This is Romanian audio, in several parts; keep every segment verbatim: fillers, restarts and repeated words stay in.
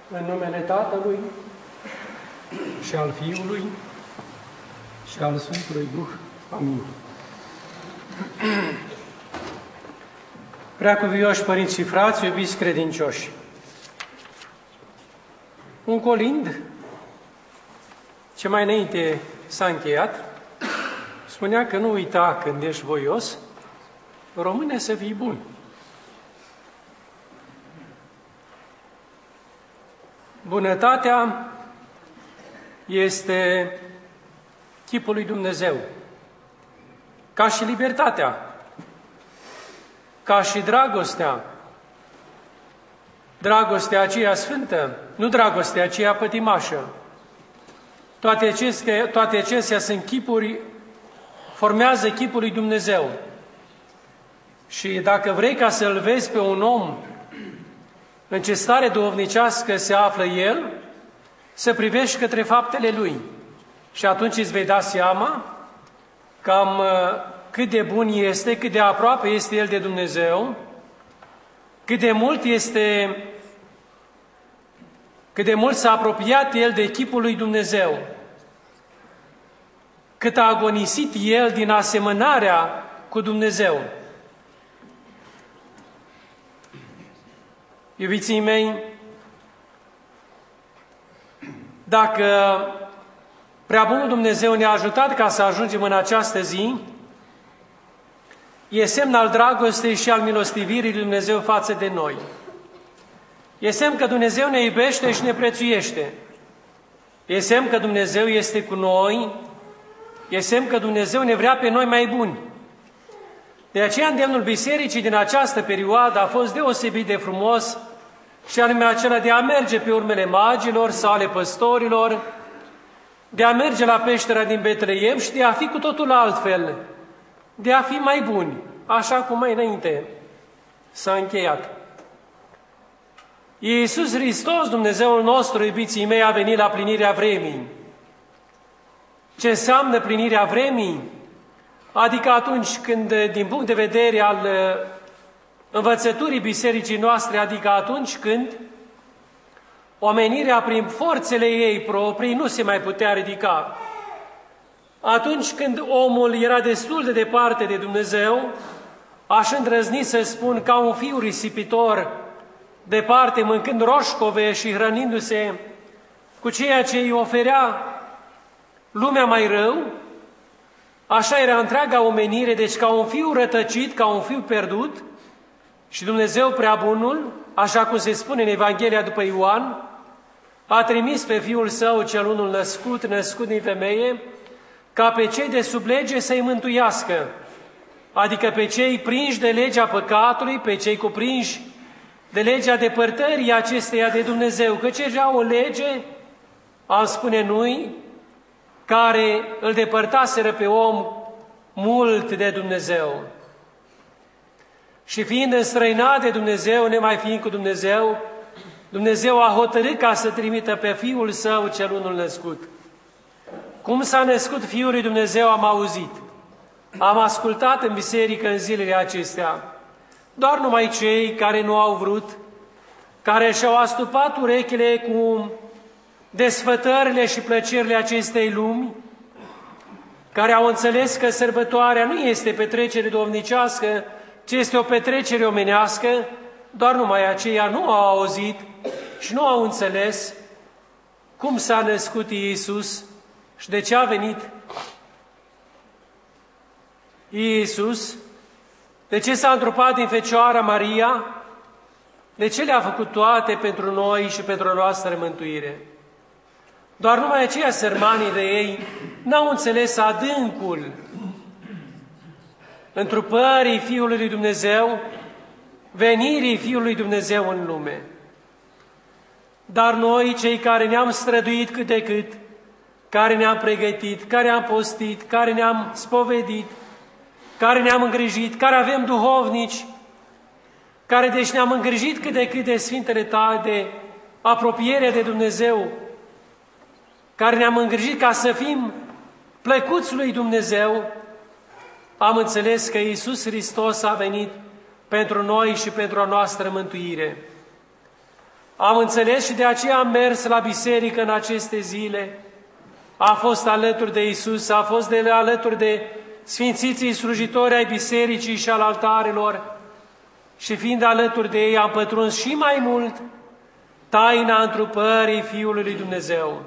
În numele Tatălui și al Fiului și al Sfântului Duh. Amin. Preacuvioși părinți și frați, iubiți credincioși, un colind, ce mai înainte s-a încheiat, spunea că nu uita când ești voios, române, să fii bun. Bunătatea este chipul lui Dumnezeu, ca și libertatea, ca și dragostea, dragostea aceea sfântă, nu dragostea aceea pătimașă. Toate acestea, toate acestea sunt chipuri, formează chipul lui Dumnezeu. Și dacă vrei ca să-l vezi pe un om în ce stare duhovnicească se află el, să privești către faptele lui. Și atunci îți vei da seama cam cât de bun este, cât de aproape este el de Dumnezeu, cât de mult este, cât de mult s-a apropiat el de chipul lui Dumnezeu, cât a agonisit el din asemănarea cu Dumnezeu. Iubiții mei, dacă Preabunul Dumnezeu ne-a ajutat ca să ajungem în această zi, e semn al dragostei și al milostivirii lui Dumnezeu față de noi. E semn că Dumnezeu ne iubește și ne prețuiește. E semn că Dumnezeu este cu noi. E semn că Dumnezeu ne vrea pe noi mai buni. De aceea îndemnul Bisericii din această perioadă a fost deosebit de frumos, și anume acela de a merge pe urmele magilor sau ale păstorilor, de a merge la peștera din Betleem și de a fi cu totul altfel, de a fi mai buni, așa cum mai înainte s-a încheiat. Iisus Hristos, Dumnezeul nostru, iubiții mei, a venit la plinirea vremii. Ce înseamnă plinirea vremii? Adică atunci când, din punct de vedere al învățăturii bisericii noastre, adică atunci când omenirea prin forțele ei proprii nu se mai putea ridica. Atunci când omul era destul de departe de Dumnezeu, aș îndrăzni să spun ca un fiu risipitor, departe, mâncând roșcove și hrănindu-se cu ceea ce îi oferea lumea mai rău, așa era întreaga omenire, deci ca un fiu rătăcit, ca un fiu pierdut. Și Dumnezeu Preabunul, așa cum se spune în Evanghelia după Ioan, a trimis pe Fiul Său cel unul născut, născut din femeie, ca pe cei de sub lege să-i mântuiască, adică pe cei prinși de legea păcatului, pe cei cuprinși de legea depărtării acesteia de Dumnezeu, căci era o lege, am spune noi, care îl depărtaseră pe om mult de Dumnezeu. Și fiind înstrăinat de Dumnezeu, nemai fiind cu Dumnezeu, Dumnezeu a hotărât ca să trimită pe Fiul Său cel unul născut. Cum s-a născut Fiul lui Dumnezeu am auzit, am ascultat în biserică în zilele acestea. Doar numai cei care nu au vrut, care și-au astupat urechile cu desfătările și plăcerile acestei lumi, care au înțeles că sărbătoarea nu este petrecere duhovnicească, ci este o petrecere omenească, doar numai aceia nu au auzit și nu au înțeles cum s-a născut Iisus și de ce a venit Iisus, de ce s-a întrupat din Fecioara Maria, de ce le-a făcut toate pentru noi și pentru noastră mântuire. Doar numai aceia sărmanii de ei n-au înțeles adâncul întrupării Fiului lui Dumnezeu, venirii Fiului lui Dumnezeu în lume. Dar noi, cei care ne-am străduit cât de cât, care ne-am pregătit, care am postit, care ne-am spovedit, care ne-am îngrijit, care avem duhovnici, care deci ne-am îngrijit cât de cât de Sfintele Tale, de apropierea de Dumnezeu, care ne-am îngrijit ca să fim plăcuți lui Dumnezeu, am înțeles că Iisus Hristos a venit pentru noi și pentru a noastră mântuire. Am înțeles și de aceea am mers la biserică în aceste zile. A fost alături de Iisus, a fost de alături de sfințiții slujitori ai bisericii și al altarilor și fiind alături de ei am pătruns și mai mult taina întrupării Fiului lui Dumnezeu.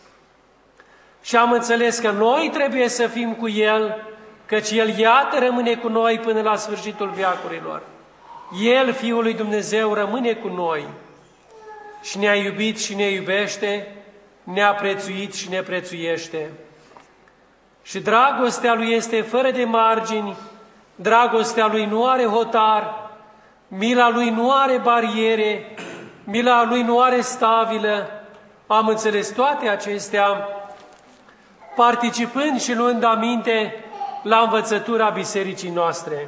Și am înțeles că noi trebuie să fim cu El, căci El iată rămâne cu noi până la sfârșitul veacurilor. El, Fiul lui Dumnezeu, rămâne cu noi și ne-a iubit și ne iubește, ne-a prețuit și ne prețuiește. Și dragostea Lui este fără de margini, dragostea Lui nu are hotar, mila Lui nu are bariere, mila Lui nu are stabilă. Am înțeles toate acestea participând și luând aminte la învățătura bisericii noastre.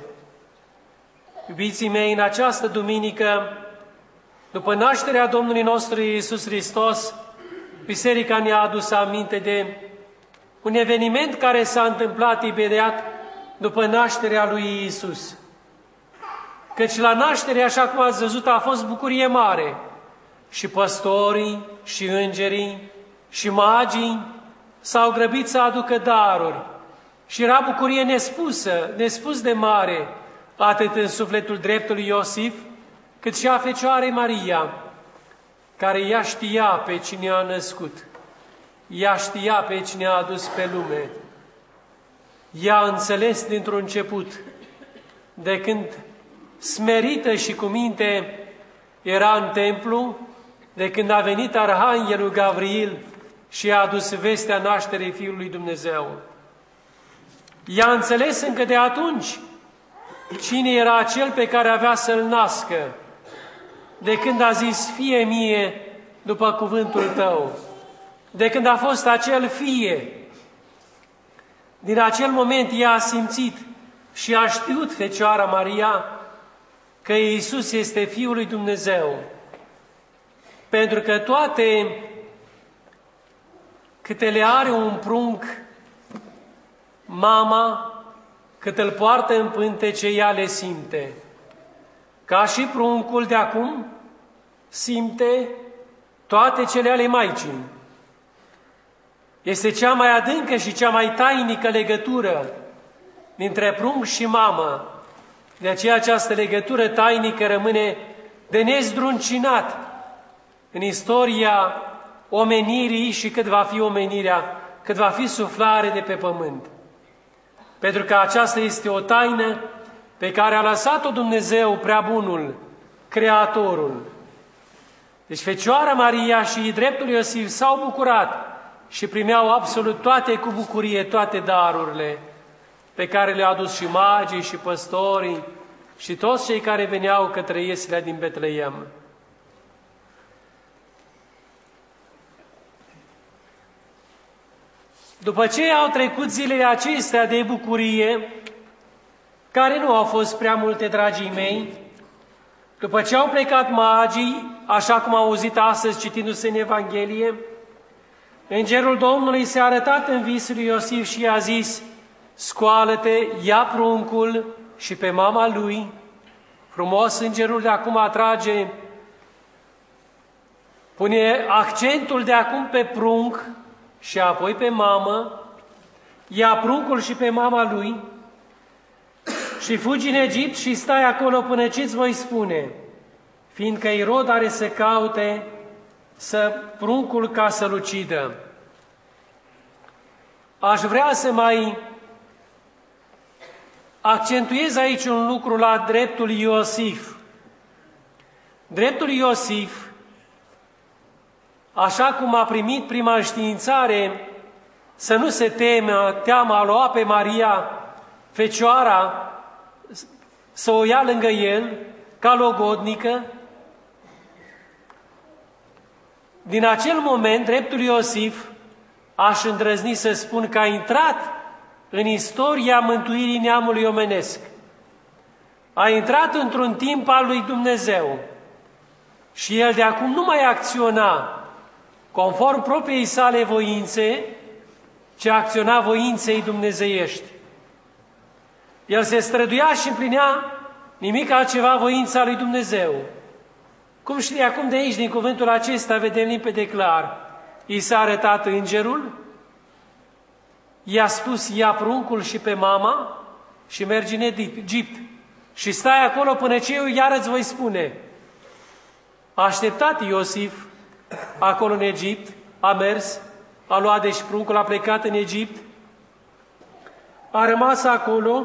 Iubiții mei, în această duminică, după nașterea Domnului nostru Iisus Hristos, biserica ne-a adus aminte de un eveniment care s-a întâmplat imediat după nașterea lui Iisus. Căci la naștere, așa cum ați văzut, a fost bucurie mare. Și păstorii, și îngerii, și magii s-au grăbit să aducă daruri. Și era bucurie nespusă, nespus de mare, atât în sufletul dreptului Iosif, cât și a Fecioarei Maria, care ea știa pe cine a născut, ea știa pe cine a adus pe lume. Ea a înțeles dintr-un început, de când smerită și cu minte era în templu, de când a venit Arhanghelul Gavril și a adus vestea nașterii Fiului Dumnezeu. Ea a înțeles încă de atunci cine era acel pe care avea să-l nască, de când a zis, fie mie după cuvântul tău, de când a fost acel fie. Din acel moment ea a simțit și a știut Fecioara Maria că Iisus este Fiul lui Dumnezeu. Pentru că toate câte le are un prunc, mama, cât îl poartă în pântece, ea le simte. Ca și pruncul de acum simte toate cele ale Maicii. Este cea mai adâncă și cea mai tainică legătură dintre prunc și mamă. De aceea această legătură tainică rămâne de nezdruncinat în istoria omenirii și cât va fi omenirea, cât va fi suflare de pe pământ. Pentru că aceasta este o taină pe care a lăsat-o Dumnezeu prea bunul, Creatorul. Deci Fecioara Maria și dreptul Iosif s-au bucurat și primeau absolut toate cu bucurie, toate darurile pe care le-au adus și magii și păstorii și toți cei care veneau către ieslea din Betleem. După ce au trecut zilele acestea de bucurie, care nu au fost prea multe, dragii mei, după ce au plecat magii, așa cum au auzit astăzi citindu-se în Evanghelie, Îngerul Domnului s-a arătat în visul lui Iosif și i-a zis, scoală-te, ia pruncul și pe mama lui. Frumos, îngerul de acum atrage, pune accentul de acum pe prunc și apoi pe mamă, ia pruncul și pe mama lui și fugi în Egipt și stai acolo până ce-ți voi spune, fiindcă Irod are să caute să pruncul ca să-l ucidă. Aș vrea să mai accentuez aici un lucru la dreptul Iosif. Dreptul Iosif, așa cum a primit prima înștiințare să nu se teamă, teama a lua pe Maria, Fecioara, să o ia lângă el, ca logodnică, din acel moment, dreptul Iosif, aș îndrăzni să spun că a intrat în istoria mântuirii neamului omenesc. A intrat într-un timp al lui Dumnezeu și el de acum nu mai acționa conform propriei sale voințe, ci acționa voinței dumnezeiești. El se străduia și împlinea nimic altceva voința lui Dumnezeu. Cum și de acum de aici, din cuvântul acesta, vedem limpede clar. I s-a arătat îngerul, i-a spus, ia pruncul și pe mama și mergi în Egipt. Și stai acolo până ce eu iar îți voi spune. A așteptat Iosif acolo în Egipt, a mers, a luat deci pruncul, a plecat în Egipt, a rămas acolo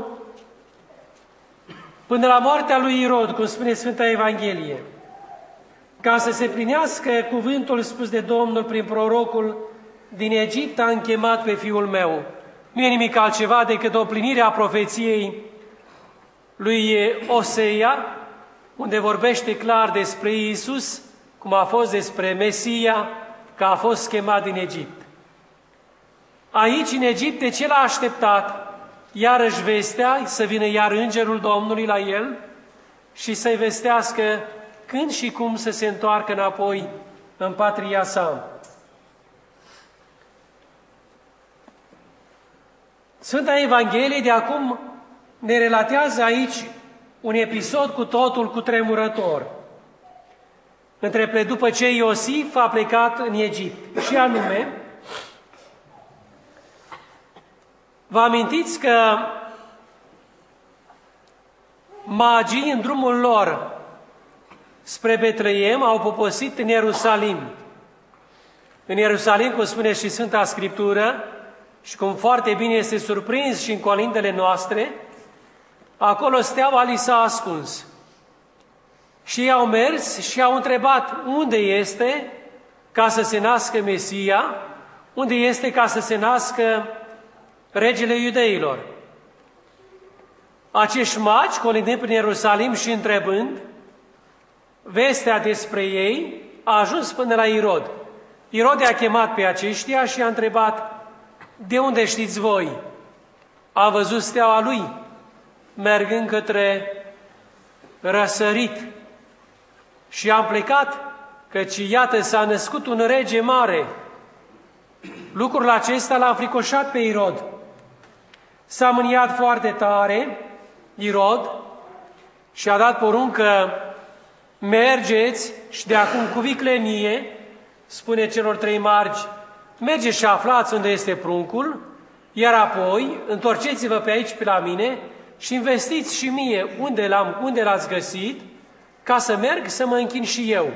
până la moartea lui Irod, cum spune Sfânta Evanghelie, ca să se plinească cuvântul spus de Domnul prin prorocul, din Egipt am chemat pe fiul meu. Nu e nimic altceva decât o plinire a profeției lui Oseia, unde vorbește clar despre Iisus, cum a fost despre Mesia, că a fost chemat din Egipt. Aici, în Egipt, de ce l-a așteptat? Iarăși vestea, să vină iar îngerul Domnului la el și să-i vestească când și cum să se întoarcă înapoi în patria sa. Sfânta Evanghelie de acum ne relatează aici un episod cu totul cutremurător. Între după ce Iosif a plecat în Egipt. Și anume, vă amintiți că magii în drumul lor spre Betleem au poposit în Ierusalim. În Ierusalim, cum spune și Sfânta Scriptură, și cum foarte bine este surprins și în colindele noastre, acolo steaua li s-a ascuns. Și ei au mers și au întrebat unde este ca să se nască Mesia, unde este ca să se nască regele iudeilor. Acești magi, colindind prin Ierusalim și întrebând, vestea despre ei a ajuns până la Irod. Irod i-a chemat pe aceștia și a întrebat, de unde știți voi? A văzut steaua lui, mergând către răsărit. Și am plecat, căci iată s-a născut un rege mare. Lucrul acesta l-a înfricoșat pe Irod. S-a mâniat foarte tare, Irod, și a dat poruncă, mergeți și de acum cu viclenie, spune celor trei margi, mergeți și aflați unde este pruncul, iar apoi întorceți-vă pe aici pe la mine și investiți și mie unde, l-am, unde l-ați găsit, ca să merg să mă închin și eu.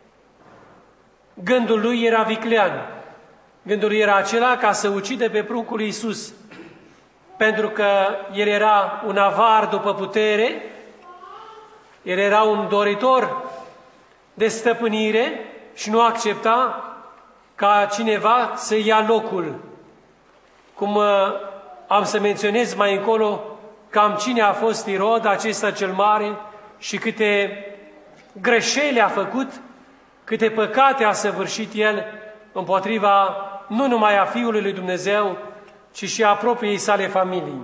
Gândul lui era viclean. Gândul lui era acela ca să ucide pe pruncul Iisus, pentru că el era un avar după putere, el era un doritor de stăpânire și nu accepta ca cineva să ia locul. Cum am să menționez mai încolo cam cine a fost Irod, acesta cel mare, și câte greșeli a făcut, câte păcate a săvârșit el împotriva nu numai a Fiului lui Dumnezeu, ci și a propriei sale familii.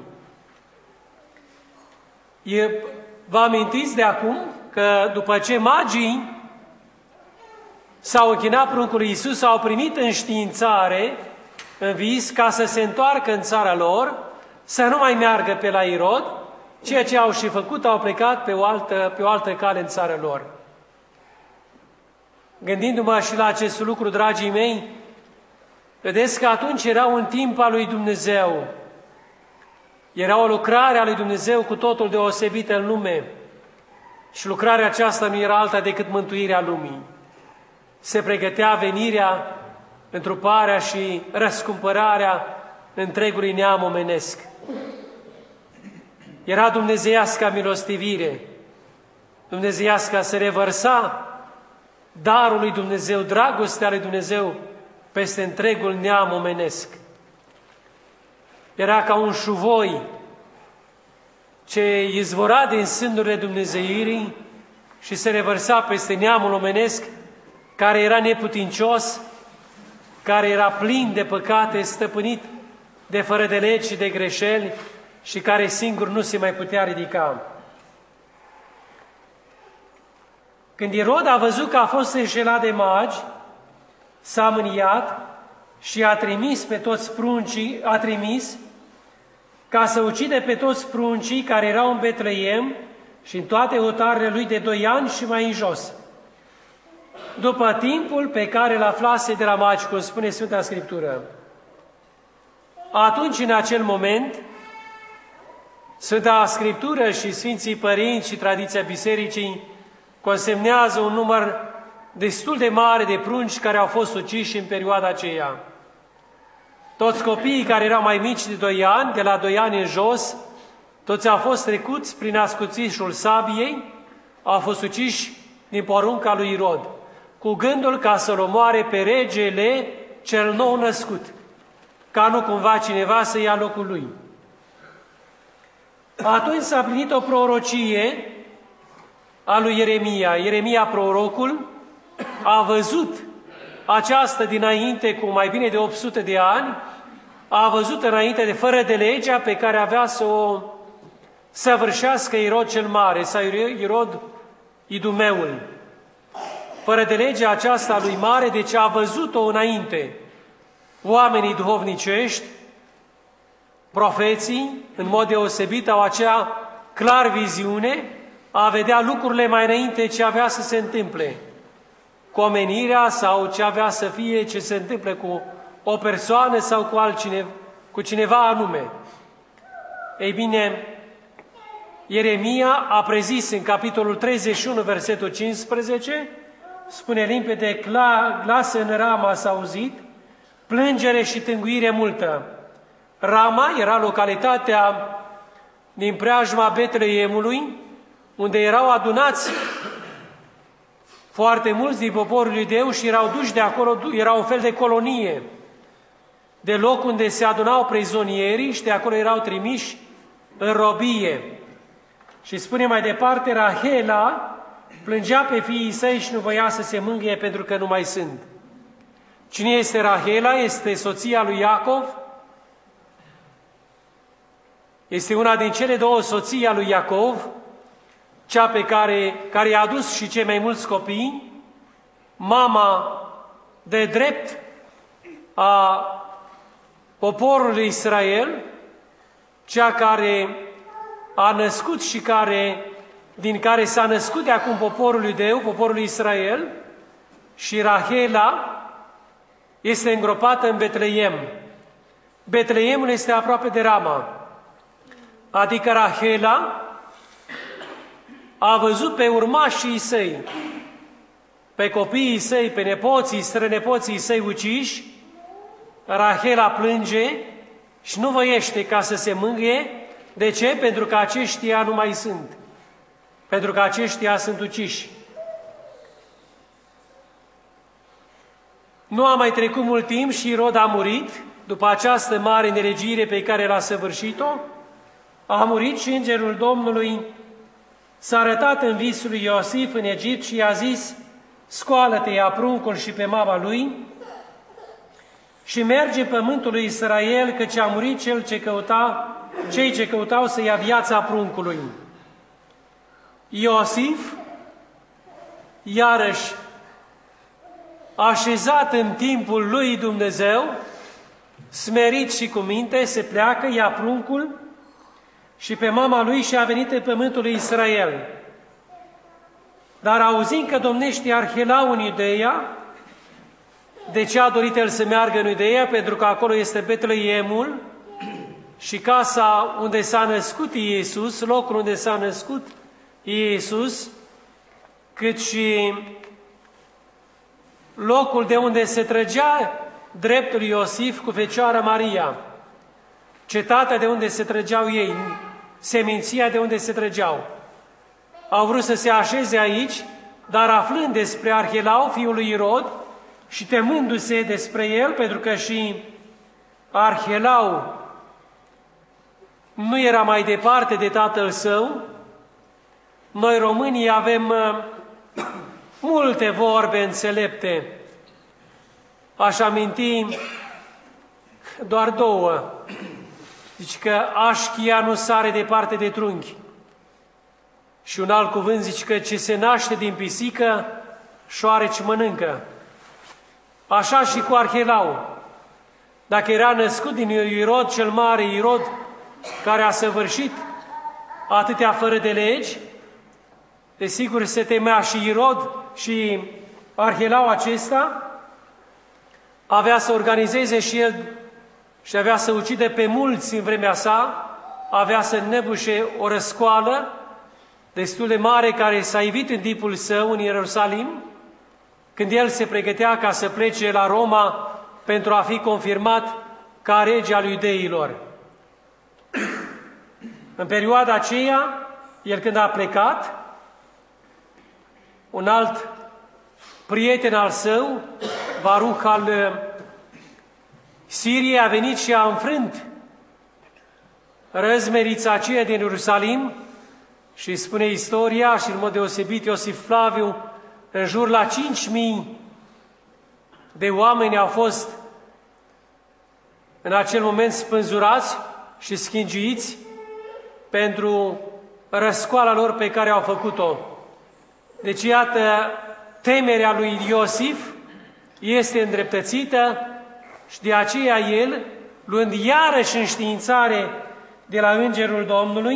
E, vă amintiți de acum că după ce magii s-au închinat pruncului Iisus, au primit înștiințare în vis ca să se întoarcă în țara lor, să nu mai meargă pe la Irod, ceea ce au și făcut, au plecat pe o altă, pe o altă cale în țara lor. Gândindu-mă și la acest lucru, dragii mei, vedeți că atunci era un timp al lui Dumnezeu. Era o lucrare a lui Dumnezeu cu totul deosebită în lume. Și lucrarea aceasta nu era alta decât mântuirea lumii. Se pregătea venirea, întruparea și răscumpărarea întregului neam omenesc. Era dumnezeiasca milostivire, dumnezeiasca se revărsa darul lui Dumnezeu, dragostea lui Dumnezeu peste întregul neam omenesc. Era ca un șuvoi ce izvora din sânurile dumnezeirii și se revărsa peste neamul omenesc, care era neputincios, care era plin de păcate, stăpânit de fără de legi și de greșeli și care singur nu se mai putea ridica. Când Irod a văzut că a fost înșelat de magi, s-a mâniat și a trimis pe toți pruncii, a trimis ca să ucide pe toți pruncii care erau în Betleem și în toate hotarele lui de doi ani și mai în jos. după timpul pe care îl aflase de la magi, cum spune Sfânta Scriptură. Atunci, în acel moment, Sfânta Scriptură și Sfinții Părinți și tradiția Bisericii consemnează un număr destul de mare de prunci care au fost uciși în perioada aceea. Toți copiii care erau mai mici de doi ani, de la doi ani în jos, toți au fost trecuți prin ascuțișul sabiei, au fost uciși din porunca lui Irod, cu gândul ca să-l omoare pe regele cel nou născut, ca nu cumva cineva să ia locul lui. Atunci s-a plinit o prorocie a lui Ieremia. Ieremia, prorocul, a văzut această dinainte cu mai bine de opt sute de ani, a văzut înainte de fără de legea pe care avea să o săvârșească Irod cel Mare, sau Irod Idumeul. Fără de legea aceasta lui Mare, deci a văzut-o înainte. Oamenii duhovnicești, profeții, în mod deosebit, au acea clar viziune a vedea lucrurile mai înainte ce avea să se întâmple cu omenirea sau ce avea să fie, ce se întâmplă cu o persoană sau cu altcineva, cu cineva anume. Ei bine, Ieremia a prezis în capitolul treizeci și unu, versetul cincisprezece, spune limpede, glas în Rama s-a auzit, plângere și tânguire multă. Rama era localitatea din preajma Betleemului, unde erau adunați foarte mulți din poporul iudeu și erau duși de acolo, era un fel de colonie, de loc unde se adunau prizonierii și de acolo erau trimiși în robie. Și spune mai departe, Rahela plângea pe fiii săi și nu voia să se mângâie pentru că nu mai sunt. Cine este Rahela? Este soția lui Iacov. Este una din cele două soții a lui Iacov, cea pe care, care i-a adus și cei mai mulți copii, mama de drept a poporului Israel, cea care a născut și care, din care s-a născut de acum poporul iudeu, poporul Israel, și Rahela este îngropată în Betleem. Betleemul este aproape de Rama, adică Rahela a văzut pe urmașii săi, pe copiii săi, pe nepoții, strănepoții săi uciși. Rahela plânge și nu voiește ca să se mângâie. De ce? Pentru că aceștia nu mai sunt. Pentru că aceștia sunt uciși. Nu a mai trecut mult timp și Irod a murit, după această mare nelegire pe care l-a săvârșit-o. A murit și îngerul Domnului s-a arătat în visul lui Iosif în Egipt și i-a zis, scoală-te, ia pruncul și pe mama lui și merge în pământul lui Israel, căci a murit cel ce căuta, cei ce căutau să ia viața pruncului. Iosif, iarăși, așezat în timpul lui Dumnezeu, smerit și cu minte, se pleacă, ia pruncul și pe mama lui și a venit în pământul lui Israel. Dar auzind că domnește Arhelau în Iudeea, de ce a dorit el să meargă în Iudeea? Pentru că acolo este Betleemul și casa unde s-a născut Iisus, locul unde s-a născut Iisus, cât și locul de unde se trăgea dreptul Iosif cu Fecioara Maria, cetatea de unde se trăgeau ei, seminția de unde se trăgeau. Au vrut să se așeze aici, dar aflând despre Arhelau, fiul lui Irod, și temându-se despre el, pentru că și Arhelau nu era mai departe de tatăl său, noi românii avem uh, multe vorbe înțelepte. Aș aminti doar două. Zice că așchia nu sare departe de trunchi. Și un alt cuvânt zice că ce se naște din pisică, șoareci mănâncă. Așa și cu Arhelau. Dacă era născut din Irod cel mare, Irod care a săvârșit atâtea fără de legi, desigur se temea și Irod și arhelau acesta avea să organizeze și el și avea să ucide pe mulți în vremea sa, avea să înnebușe o răscoală destul de mare care s-a ivit în timpul său în Ierusalim, când el se pregătea ca să plece la Roma pentru a fi confirmat ca rege al iudeilor. În perioada aceea, el când a plecat, un alt prieten al său, Baruch al Siriei, a venit și a înfrânt răzmerița aceea din Ierusalim și spune istoria, și în mod deosebit Iosif Flaviu, în jur la cinci mii de oameni au fost în acel moment spânzurați și schingiiți pentru răscoala lor pe care au făcut-o. Deci, iată, temerea lui Iosif este îndreptățită și de aceea el, luând iarăși înștiințare de la Îngerul Domnului,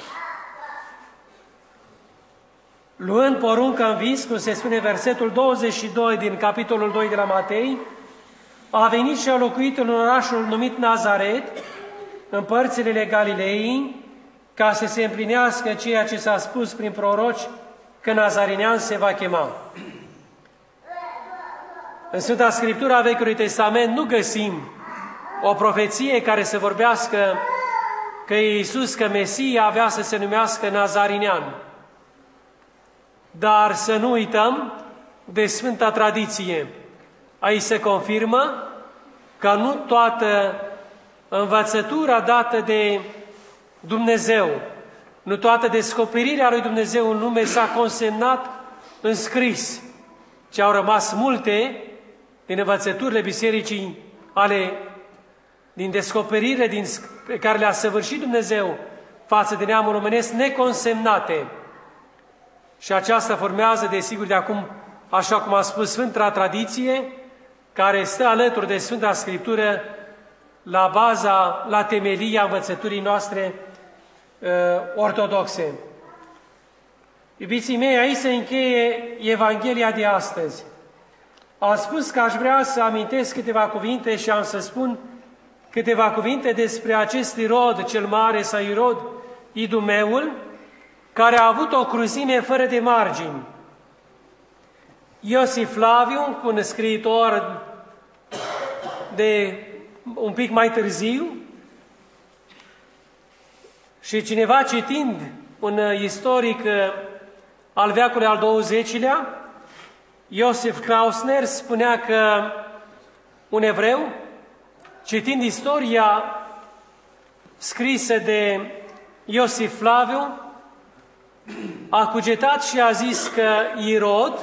luând poruncă în vis, cum se spune versetul douăzeci și doi din capitolul doi de la Matei, a venit și a locuit în orașul numit Nazaret, în părțile Galilei, ca să se împlinească ceea ce s-a spus prin proroci, că Nazarinean se va chema. În Sfânta Scriptură a Vechiului Testament nu găsim o profeție care să vorbească că Iisus, că Mesia avea să se numească Nazarinean. Dar să nu uităm de Sfânta Tradiție. Aici se confirmă că nu toată învățătura dată de Dumnezeu, nu toată descoperirea lui Dumnezeu în lume s-a consemnat în scris, ci au rămas multe din învățăturile bisericii ale, din descoperire din, pe care le-a săvârșit Dumnezeu față de neamul omenesc neconsemnate. Și aceasta formează, desigur, de acum, așa cum a spus Sfânta Tradiție, care stă alături de Sfânta Scriptură la baza, la temelia învățăturii noastre uh, ortodoxe. Iubiții mei, aici se încheie Evanghelia de astăzi. Am spus că aș vrea să amintesc câteva cuvinte și am să spun câteva cuvinte despre acest Irod cel mare sau Irod Idumeul, care a avut o cruzime fără de margini. Iosif Flaviu, un scriitor de un pic mai târziu, și cineva citind un istoric al veacului al douăzecilea, Iosif Klausner, spunea că un evreu, citind istoria scrisă de Iosif Flaviu, a cugetat și a zis că Irod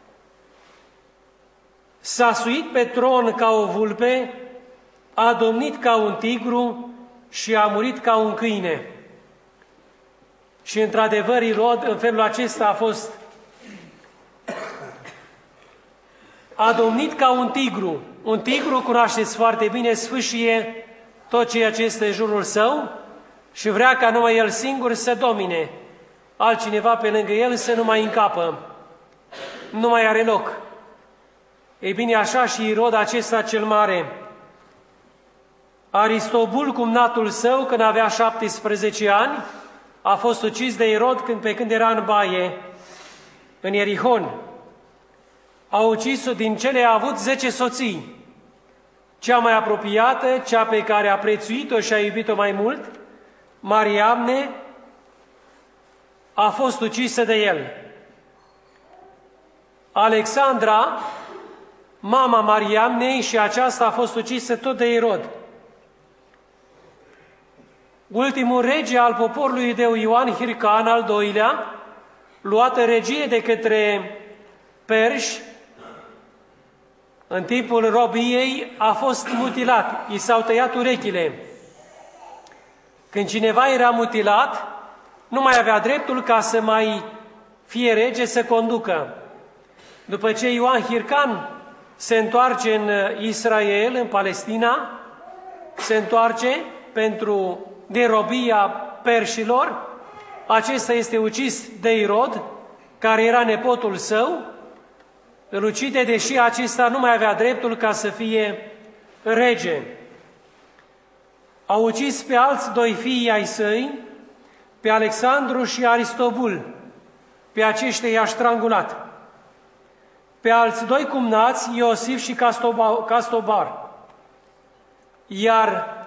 s-a suit pe tron ca o vulpe, a domnit ca un tigru și a murit ca un câine. Și într-adevăr Irod în felul acesta a fost a domnit ca un tigru. Un tigru, cunoașteți foarte bine, sfâșie tot ceea ce este în jurul său și vrea ca numai el singur să domine. Altcineva pe lângă el să nu mai încapă. Nu mai are loc. Ei bine, așa și Irod acesta cel mare. Aristobul, cumnatul său, când avea șaptesprezece ani, a fost ucis de Irod când, pe când era în baie, în Ierihon. A ucis-o, din cele a avut zece soții. Cea mai apropiată, cea pe care a prețuit-o și a iubit-o mai mult, Mariamne, a fost ucisă de el. Alexandra, mama Mariamnei, și aceasta a fost ucisă tot de Irod. Ultimul rege al poporului iudeu, Ioan Hircan, al doilea, luată regie de către perși, în timpul robiei a fost mutilat, i s-au tăiat urechile. Când cineva era mutilat, nu mai avea dreptul ca să mai fie rege, să conducă. După ce Ioan Hircan se întoarce în Israel, în Palestina, se întoarce pentru de robia perșilor, acesta este ucis de Irod, care era nepotul său. îl ucide, deși acesta nu mai avea dreptul ca să fie rege. A ucis pe alți doi fii ai săi, pe Alexandru și Aristobul. Pe aceștia i-a strangulat. Pe alți doi cumnați, Iosif și Castobar. Iar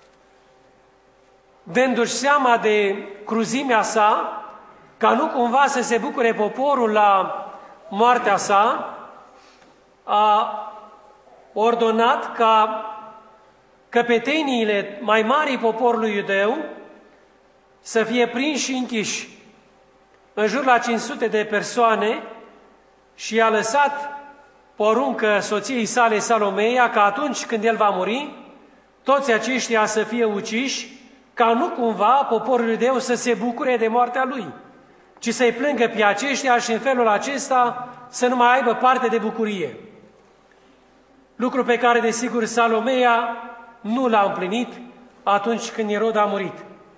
dându-și seama de cruzimea sa, ca nu cumva să se bucure poporul la moartea sa, a ordonat ca căpeteniile mai mari poporului iudeu să fie prinși și închiși, în jur la cinci sute de persoane, și i-a lăsat poruncă soției sale Salomeia ca atunci când el va muri, toți aceștia să fie uciși, ca nu cumva poporul iudeu să se bucure de moartea lui, ci să-i plângă pe aceștia și în felul acesta să nu mai aibă parte de bucurie. Lucru pe care, desigur, Salomeia nu l-a împlinit atunci când Irod a murit.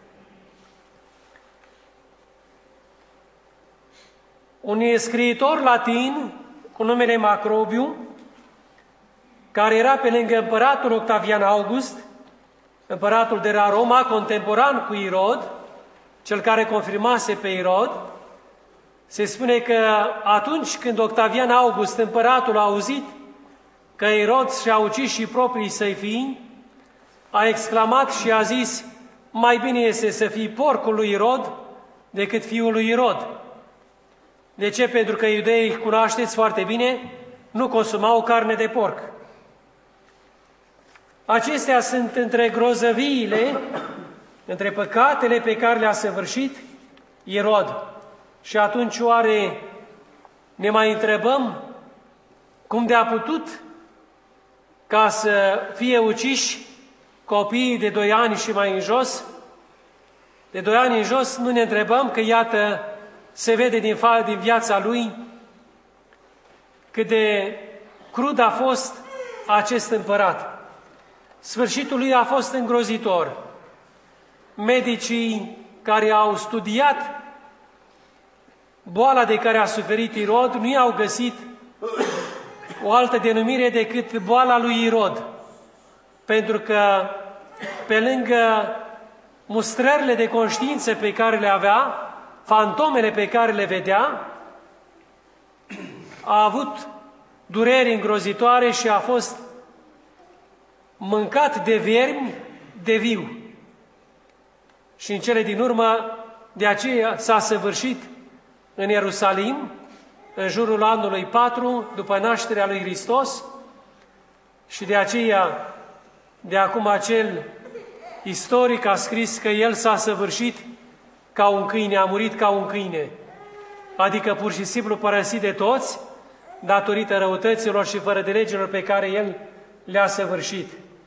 Un scriitor latin cu numele Macrobiu, care era pe lângă împăratul Octavian August, împăratul de la Roma, contemporan cu Irod, cel care confirmase pe Irod, se spune că atunci când Octavian August, împăratul, a auzit că Irod și-a ucis și proprii săi fii, a exclamat și a zis: mai bine este să fii porcul lui Irod decât fiul lui Irod. De ce? Pentru că iudeii, cunoașteți foarte bine, nu consumau carne de porc. Acestea sunt între grozăviile, între păcatele pe care le-a săvârșit Irod. Și atunci oare ne mai întrebăm cum de a putut ca să fie uciși copiii de doi ani și mai în jos? De doi ani în jos nu ne întrebăm că, iată, se vede din, din viața lui cât de crud a fost acest împărat. Sfârșitul lui a fost îngrozitor. Medicii care au studiat boala de care a suferit Irod nu i-au găsit o altă denumire decât boala lui Irod, pentru că pe lângă mustrările de conștiință pe care le avea, fantomele pe care le vedea, a avut dureri îngrozitoare și a fost mâncat de viermi de viu. Și în cele din urmă, de aceea s-a săvârșit în Ierusalim, în jurul anului patru, după nașterea lui Hristos, și de aceea, de acum acel istoric a scris că el s-a săvârșit ca un câine, a murit ca un câine, adică pur și simplu părăsit de toți, datorită răutăților și fără de legilor pe care el le-a săvârșit.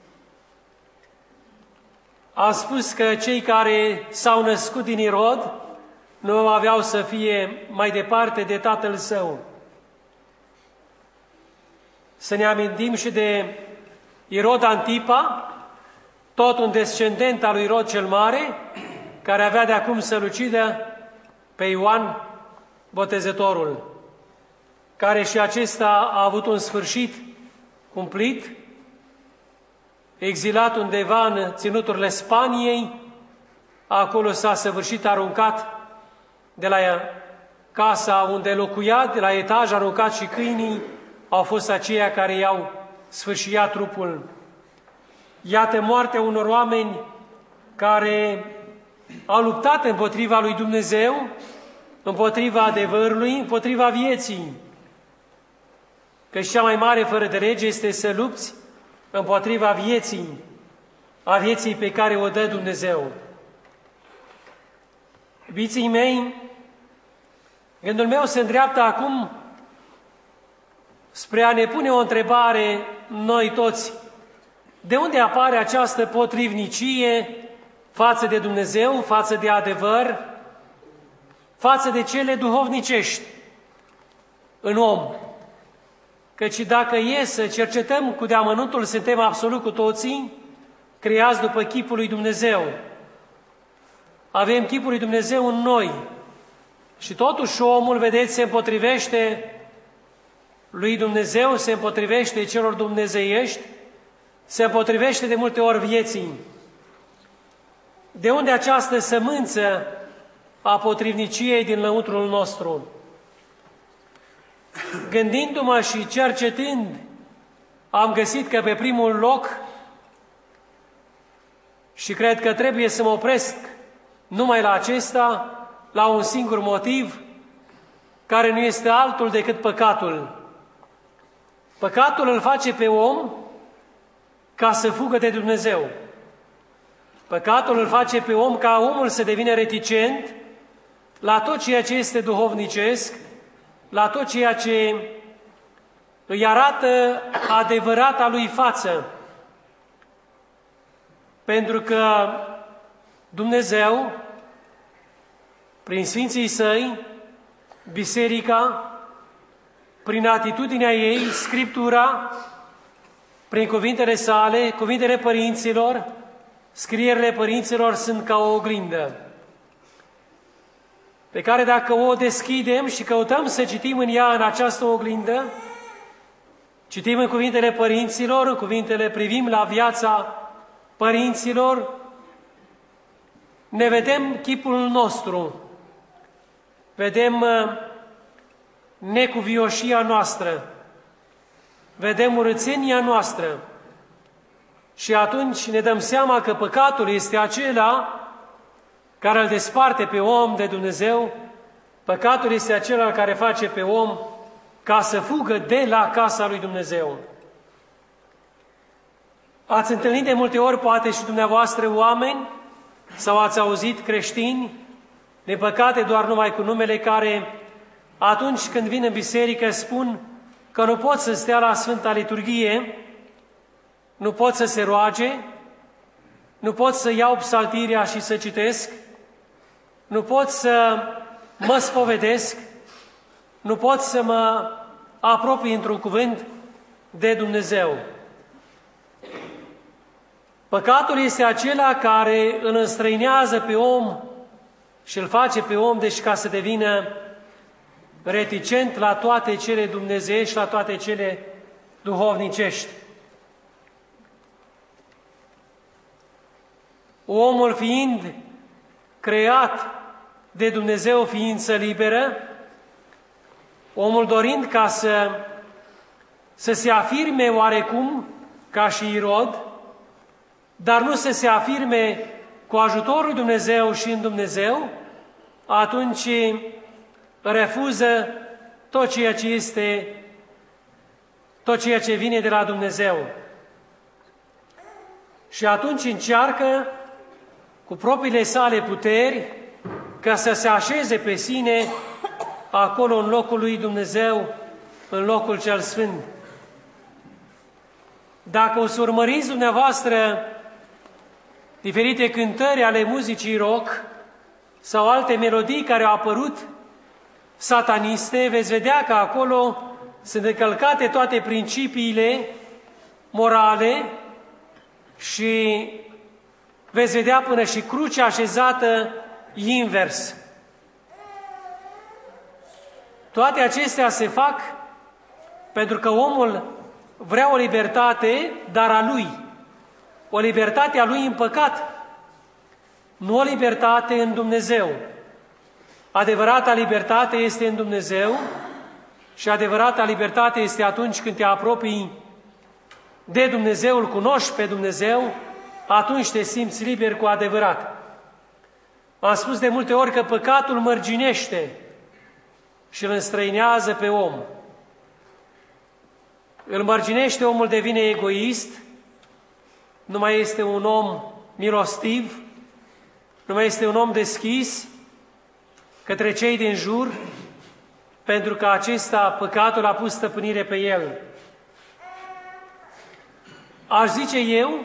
A spus că cei care s-au născut din Irod nu aveau să fie mai departe de tatăl său. Să ne amintim și de Irod Antipa, tot un descendent al lui Irod cel Mare, care avea de acum să-l ucidă pe Ioan Botezătorul, care și acesta a avut un sfârșit cumplit, exilat undeva în ținuturile Spaniei, acolo s-a săvârșit aruncat de la casa unde locuia, de la etaj, aruncat, și câinii au fost aceia care i-au sfâșiat trupul. Iată moartea unor oameni care au luptat împotriva lui Dumnezeu, împotriva adevărului, împotriva vieții. Că cea mai mare fără de lege este să lupți împotriva vieții, a vieții pe care o dă Dumnezeu. Iubiții mei, gândul meu se îndreaptă acum spre a ne pune o întrebare noi toți. De unde apare această potrivnicie față de Dumnezeu, față de adevăr, față de cele duhovnicești în om? Căci dacă e să cercetăm cu deamănuntul, suntem absolut cu toții creați după chipul lui Dumnezeu. Avem chipul lui Dumnezeu în noi. Și totuși omul, vedeți, se împotrivește lui Dumnezeu se împotrivește celor dumnezeiești, se împotrivește de multe ori vieții. De unde această sămânță a potrivniciei din lăuntrul nostru? Gândindu-mă și cercetând, am găsit că pe primul loc, și cred că trebuie să mă opresc numai la acesta, la un singur motiv, care nu este altul decât păcatul. Păcatul îl face pe om ca să fugă de Dumnezeu. Păcatul îl face pe om ca omul să devină reticent la tot ceea ce este duhovnicesc, la tot ceea ce îi arată adevărata lui față. Pentru că Dumnezeu, prin Sfinții Săi, Biserica, prin atitudinea ei, Scriptura, prin cuvintele sale, cuvintele părinților, scrierile părinților sunt ca o oglindă, pe care dacă o deschidem și căutăm să citim în ea, în această oglindă, citim în cuvintele părinților, în cuvintele privim la viața părinților, ne vedem chipul nostru, vedem necuvioșia noastră, vedem urățenia noastră și atunci ne dăm seama că păcatul este acela care îl desparte pe om de Dumnezeu, păcatul este acela care face pe om ca să fugă de la casa lui Dumnezeu. Ați întâlnit de multe ori, poate și dumneavoastră, oameni, sau ați auzit creștini, de păcate doar numai cu numele, care atunci când vin în biserică spun că nu pot să stea la Sfânta Liturghie, nu pot să se roage, nu pot să iau psaltirea și să citesc, nu pot să mă spovedesc, nu pot să mă apropii într-un cuvânt de Dumnezeu. Păcatul este acela care îl înstrăinează pe om și îl face pe om, deci, ca să devină reticent la toate cele dumnezeiești, la toate cele duhovnicești. Omul fiind creat de Dumnezeu, ființă liberă, omul dorind ca să, să se afirme oarecum ca și Irod, dar nu să se afirme cu ajutorul lui Dumnezeu și în Dumnezeu, atunci refuză tot ceea ce este, tot ceea ce vine de la Dumnezeu. Și atunci încearcă cu propriile sale puteri ca să se așeze pe sine acolo în locul lui Dumnezeu, în locul cel sfânt. Dacă o să urmăriți dumneavoastră diferite cântări ale muzicii rock sau alte melodii care au apărut sataniste, veți vedea că acolo sunt încălcate toate principiile morale și veți vedea până și crucea așezată invers. Toate acestea se fac pentru că omul vrea o libertate, dar a lui. O libertate a lui în păcat, nu o libertate în Dumnezeu. Adevărata libertate este în Dumnezeu și adevărata libertate este atunci când te apropii de Dumnezeu, îl cunoști pe Dumnezeu, atunci te simți liber cu adevărat. Am spus de multe ori că păcatul mărginește și îl înstrăinează pe om. Îl mărginește, omul devine egoist, nu mai este un om milostiv, nu mai este un om deschis către cei din jur, pentru că acesta, păcatul, a pus stăpânire pe el. Aș zice eu,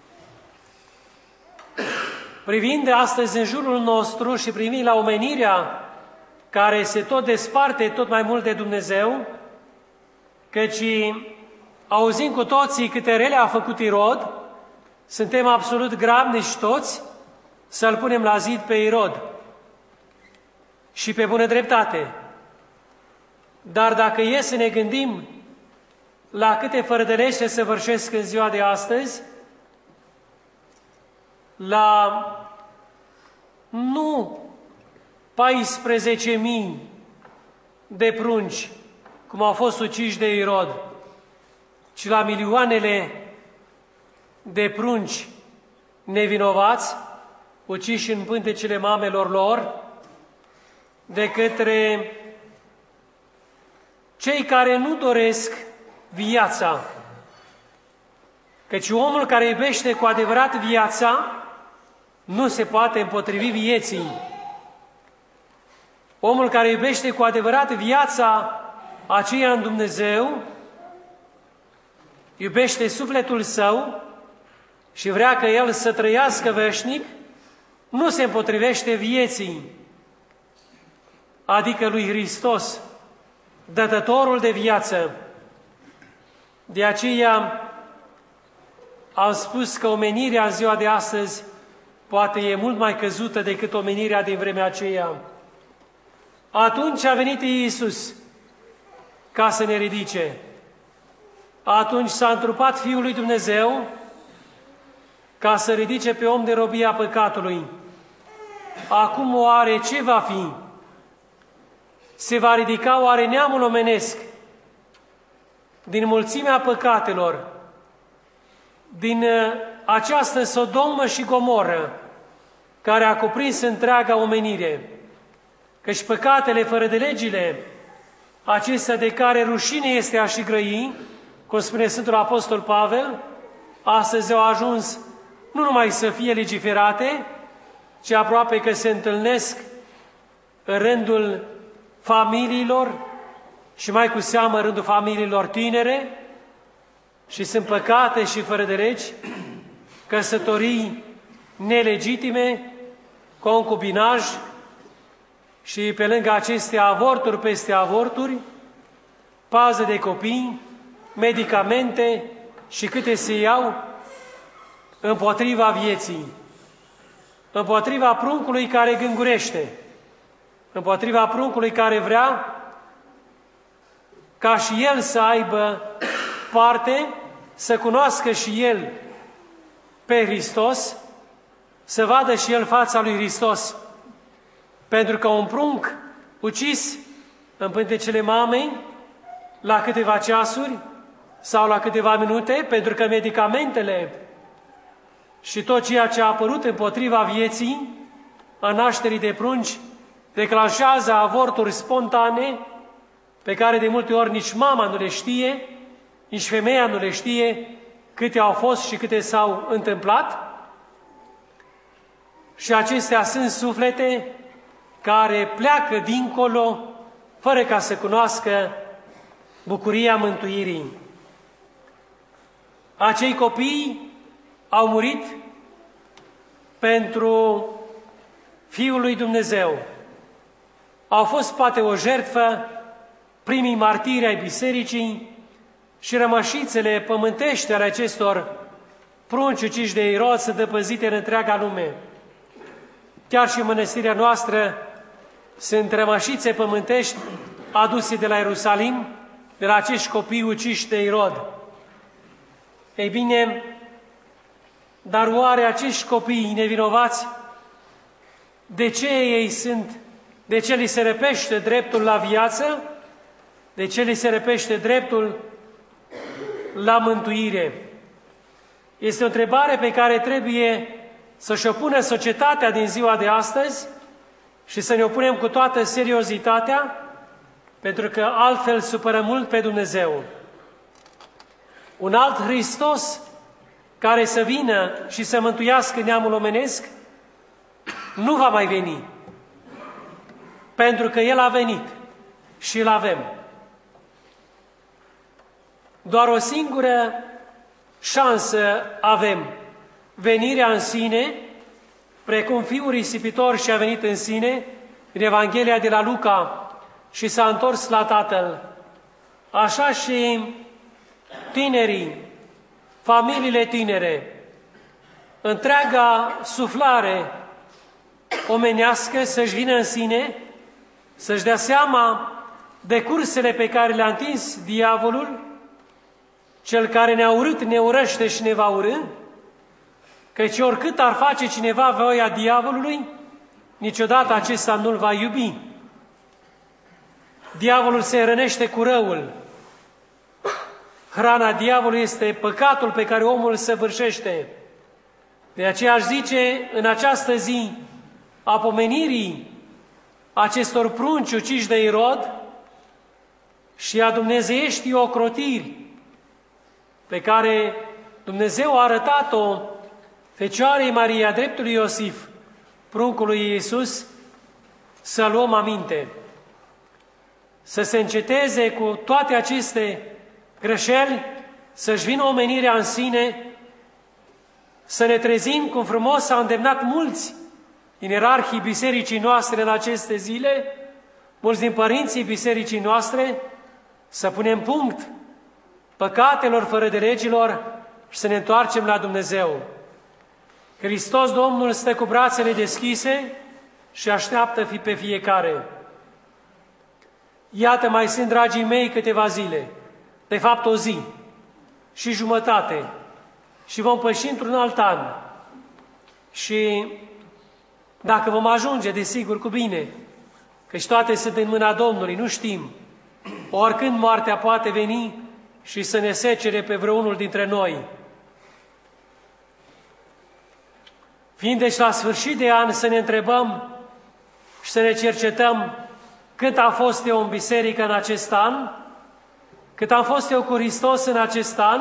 privind astăzi în jurul nostru și privind la omenirea care se tot desparte tot mai mult de Dumnezeu, căci auzim cu toții câte rele a făcut Irod, suntem absolut grabnici toți să-l punem la zid pe Irod și pe bună dreptate. Dar dacă e să ne gândim la câte fără de lege se săvârșesc în ziua de astăzi, la nu paisprezece mii de prunci, cum au fost uciși de Irod, ci la milioanele de prunci nevinovați, uciși în pântecele mamelor lor, de către cei care nu doresc viața. Căci omul care iubește cu adevărat viața nu se poate împotrivi vieții. Omul care iubește cu adevărat viața aceea în Dumnezeu, iubește sufletul său și vrea că el să trăiască veșnic, nu se împotrivește vieții, adică lui Hristos, dătătorul de viață. De aceea am spus că omenirea în ziua de astăzi poate e mult mai căzută decât omenirea din vremea aceea. Atunci a venit Iisus ca să ne ridice. Atunci s-a întrupat Fiul lui Dumnezeu ca să ridice pe om de robia păcatului. Acum oare ce va fi? Se va ridica oare neamul omenesc din mulțimea păcatelor, din această Sodomă și Gomoră care a cuprins întreaga omenire? Căci păcatele fără de legile, acestea de care rușine este a și grăi, cum spune Sfântul Apostol Pavel, astăzi au ajuns nu numai să fie legiferate, ci aproape că se întâlnesc în rândul familiilor și mai cu seamă în rândul familiilor tinere și sunt păcate și fără de legi, căsătorii nelegitime, concubinaj și pe lângă acestea avorturi peste avorturi, pază de copii, medicamente și câte se iau împotriva vieții, împotriva pruncului care gângurește, împotriva pruncului care vrea ca și el să aibă parte, să cunoască și el pe Hristos, să vadă și el fața lui Hristos. Pentru că un prunc ucis în pântecele mamei la câteva ceasuri sau la câteva minute, pentru că medicamentele și tot ceea ce a apărut împotriva vieții, a nașterii de prunci, declanșează avorturi spontane, pe care de multe ori nici mama nu le știe, nici femeia nu le știe câte au fost și câte s-au întâmplat. Și acestea sunt suflete care pleacă dincolo, fără ca să cunoască bucuria mântuirii. Acei copii au murit pentru Fiul lui Dumnezeu. Au fost poate o jertfă, primii martiri ai bisericii și rămășițele pământești ale acestor prunci uciși de Irod sunt dăpăzite în întreaga lume. Chiar și în mănăstirea noastră sunt rămășițe pământești aduse de la Ierusalim, de la acești copii uciși de Irod. Ei bine, dar oare acești copii nevinovați, de ce ei sunt, de ce li se repește dreptul la viață, de ce li se repește dreptul la mântuire? Este o întrebare pe care trebuie să și-o pună societatea din ziua de astăzi și să ne o punem cu toată seriozitatea, pentru că altfel supără mult pe Dumnezeu. Un alt Hristos care să vină și să mântuiască neamul omenesc nu va mai veni, pentru că El a venit și îl avem. Doar o singură șansă avem: venirea în sine, precum Fiul risipitor și-a venit în sine, în Evanghelia de la Luca, și s-a întors la Tatăl. Așa și tinerii, familiile tinere, întreaga suflare omenească să-și vină în sine, să-și dea seama de cursele pe care le-a întins diavolul Cel care ne-a urât ne urăște și ne va urî, căci oricât ar face cineva voia diavolului, niciodată acesta nu-l va iubi. Diavolul se rănește cu răul. Hrana diavolului este păcatul pe care omul îl săvârșește. De aceea aș zice, în această zi a pomenirii acestor prunci uciși de Irod și a dumnezeieștii ocrotiri pe care Dumnezeu a arătat-o Fecioarei Maria, dreptului Iosif, pruncului Iisus, să luăm aminte, să se înceteze cu toate aceste greșeli, să-și vină omenirea în sine, să ne trezim cum frumos s-au îndemnat mulți din ierarhii bisericii noastre în aceste zile, mulți din părinții bisericii noastre, să punem punct păcatelor fără de legilor și să ne întoarcem la Dumnezeu. Hristos Domnul stă cu brațele deschise și așteaptă fi pe fiecare. Iată, mai sunt, dragii mei, câteva zile, de fapt o zi și jumătate, și vom păși într-un alt an. Și dacă vom ajunge, desigur, cu bine, căci toate sunt în mâna Domnului, nu știm, oricând moartea poate veni și să ne secere pe vreunul dintre noi. Fiind deci la sfârșit de an să ne întrebăm și să ne cercetăm cât am fost eu în biserică în acest an, cât am fost eu cu Hristos în acest an,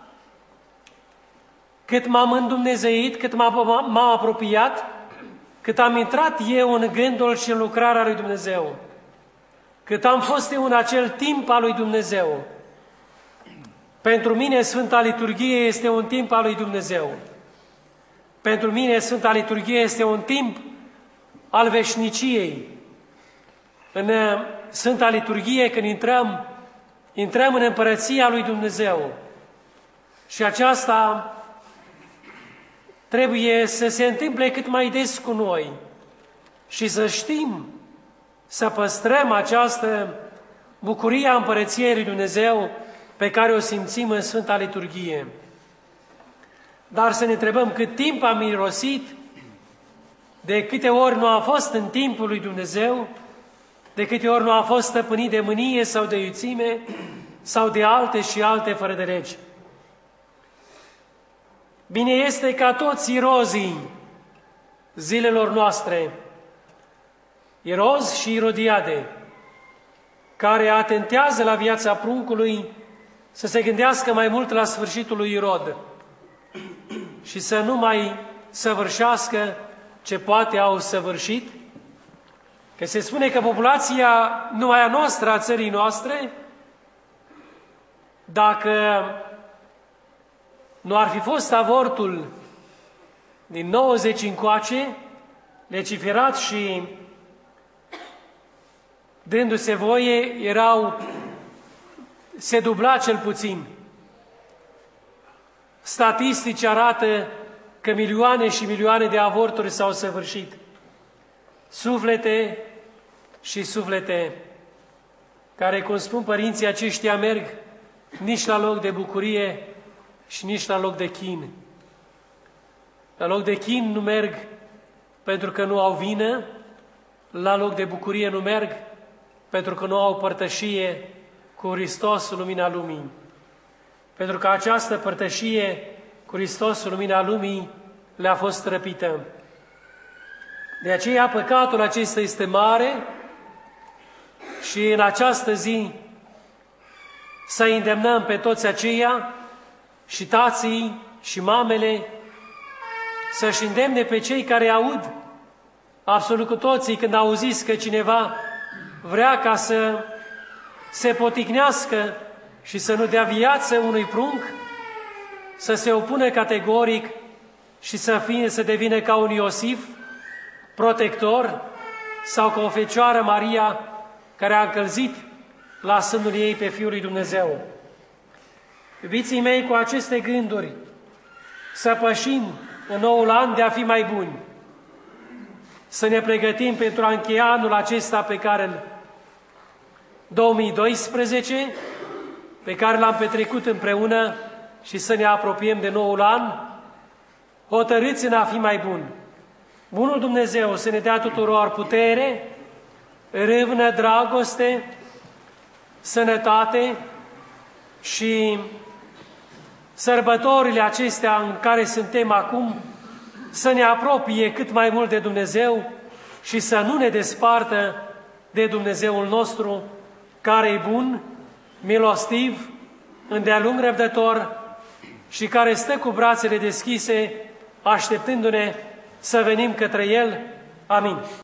cât m-am îndumnezeit, cât m-am apropiat, cât am intrat eu în gândul și în lucrarea lui Dumnezeu, cât am fost eu în acel timp al lui Dumnezeu. Pentru mine Sfânta Liturghie este un timp al lui Dumnezeu. Pentru mine Sfânta Liturghie este un timp al veșniciei. În Sfânta Liturghie, când intrăm, intrăm în Împărăția lui Dumnezeu. Și aceasta trebuie să se întâmple cât mai des cu noi și să știm să păstrăm această bucurie a Împărăției lui Dumnezeu pe care o simțim în Sfânta Liturghie. Dar să ne întrebăm cât timp am mirosit, de câte ori nu a fost în timpul lui Dumnezeu, de câte ori nu a fost stăpânit de mânie sau de iuțime sau de alte și alte fără de legi. Bine este ca toți irozii zilelor noastre, Iroz și Irodiade, care atentează la viața pruncului, să se gândească mai mult la sfârșitul lui Irod și să nu mai săvârșească ce poate au săvârșit, că se spune că populația numai a noastră, a țării noastre, dacă nu ar fi fost avortul din nouăzeci încoace, legiferat și dându-se voie, erau, se dubla cel puțin. Statistici arată că milioane și milioane de avorturi s-au săvârșit. Suflete și suflete care, cum spun părinții aceștia, merg nici la loc de bucurie și nici la loc de chin. La loc de chin nu merg pentru că nu au vină, la loc de bucurie nu merg pentru că nu au părtășie cu Hristos, lumina lumii. Pentru că această părtășie cu Hristos, lumina lumii, le-a fost răpită. De aceea păcatul acesta este mare și în această zi să îndemnăm pe toți aceia, și tații și mamele, să-și îndemne pe cei care aud, absolut cu toții, când auziți că cineva vrea ca să se poticnească și să nu dea viață unui prunc, să se opună categoric și să, fie, să devină ca un Iosif, protector, sau ca o Fecioară Maria, care a încălzit la sânul ei pe Fiul lui Dumnezeu. Iubiții mei, cu aceste gânduri, să pășim în noul an de a fi mai buni, să ne pregătim pentru a încheia anul acesta pe care îl două mii doisprezece, pe care l-am petrecut împreună și să ne apropiem de noul an, hotărâți în a fi mai buni. Bunul Dumnezeu să ne dea tuturor putere, râvnă, dragoste, sănătate și sărbătorile acestea în care suntem acum să ne apropie cât mai mult de Dumnezeu și să nu ne despartă de Dumnezeul nostru, care e bun, milostiv, îndealung răbdător și care stă cu brațele deschise, așteptându-ne să venim către El. Amin.